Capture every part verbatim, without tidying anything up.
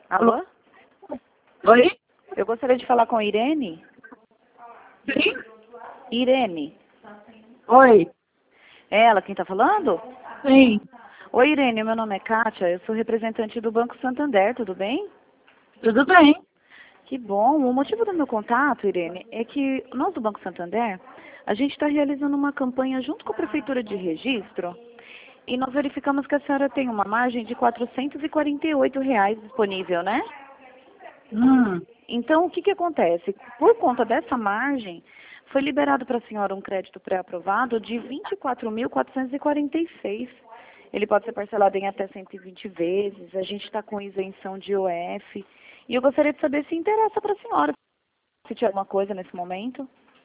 Alô? Oi? Eu gostaria de falar com a Irene. Sim? Irene. Oi? É ela quem está falando? Sim. Oi, Irene, meu nome é Kátia, eu sou representante do Banco Santander, tudo bem? Tudo bem? Que bom. O motivo do meu contato, Irene, é que nós do Banco Santander, a gente está realizando uma campanha junto com a Prefeitura de Registro e nós verificamos que a senhora tem uma margem de quatrocentos e quarenta e oito reais disponível, né? Hum. Então, o que que acontece? Por conta dessa margem, foi liberado para a senhora um crédito pré-aprovado de vinte e quatro mil quatrocentos e quarenta e seis. Ele pode ser parcelado em até cento e vinte vezes, a gente está com isenção de I O F. E eu gostaria de saber se interessa para a senhora, se tiver alguma coisa nesse momento.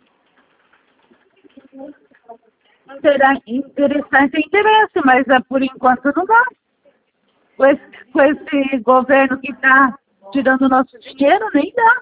Será interessante, interesse, mas ah, por enquanto não dá. Com esse, com esse governo que está tirando o nosso dinheiro, nem dá.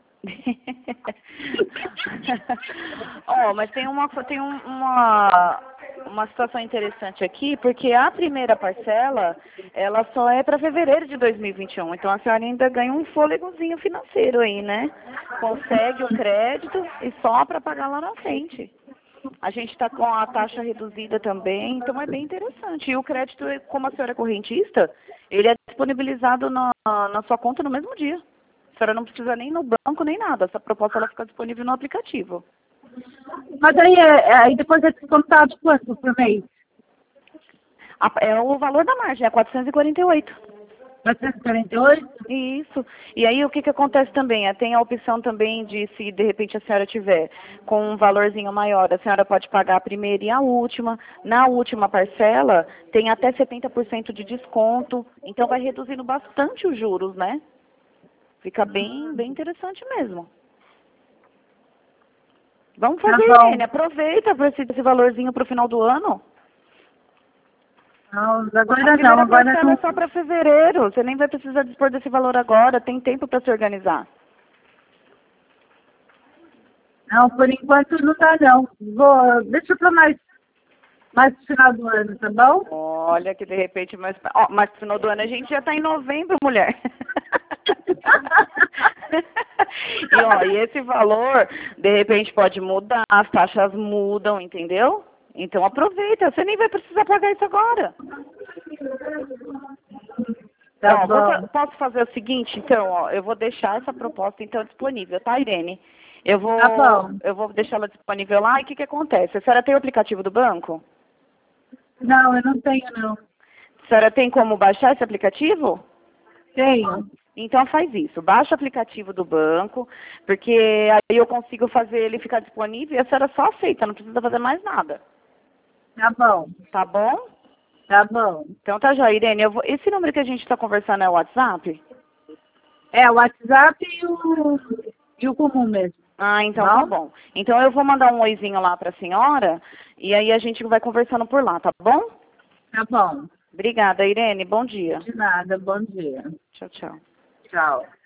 Ó, mas tem uma tem um- uma uma situação interessante aqui, porque a primeira parcela, ela só é para fevereiro de dois mil e vinte e um. Então a senhora ainda ganha um fôlegozinho financeiro aí, né? Consegue o crédito e só para pagar lá na frente. A gente está com a taxa reduzida também, então é bem interessante. E o crédito, como a senhora é correntista, ele é disponibilizado na, na sua conta no mesmo dia. A senhora não precisa nem ir no banco, nem nada. Essa proposta ela fica disponível no aplicativo. Mas aí, é, aí depois é descontado quanto por mês? A- É o valor da margem, é quatrocentos e quarenta e oito. quatrocentos e quarenta e oito? Isso. E aí o que que acontece também? É, tem a opção também de, se de repente a senhora tiver com um valorzinho maior, a senhora pode pagar a primeira e a última. Na última parcela, tem até setenta por cento de desconto. Então vai reduzindo bastante os juros, né? Fica bem, bem interessante mesmo. Vamos Tá fazer, bom. Irene. Aproveita para esse, esse valorzinho para o final do ano. Não, A agora não, primeira agora parcela não. é só para fevereiro. Você nem vai precisar dispor desse valor agora. Tem tempo para se organizar. Não, por enquanto não dá não. Vou, deixa para mais, mais no final do ano, tá bom? Olha que de repente, mas, ó, mas no final do ano a gente já está em novembro, mulher. E, ó, e esse valor, de repente, pode mudar, as taxas mudam, entendeu? Então aproveita, você nem vai precisar pagar isso agora. Tá Ó, vou fa- bom. posso fazer o seguinte, então, ó, eu vou deixar essa proposta então disponível, tá, Irene? Eu vou, Tá bom. eu vou deixar ela disponível lá e o que que acontece? A senhora tem o aplicativo do banco? Não, eu não tenho não. A senhora tem como baixar esse aplicativo? Tenho. Então faz isso, baixa o aplicativo do banco, porque aí eu consigo fazer ele ficar disponível e a senhora só aceita, não precisa fazer mais nada, Tá bom. tá bom? Tá bom. Então tá já, Irene, eu vou, esse número que a gente está conversando é o WhatsApp? É, o WhatsApp e o, e o comum mesmo. Ah, então Bom? tá bom. Então eu vou mandar um oizinho lá para a senhora e aí a gente vai conversando por lá, tá bom? Tá bom. Obrigada, Irene, bom dia. De nada. Bom dia. Tchau, tchau. Tchau.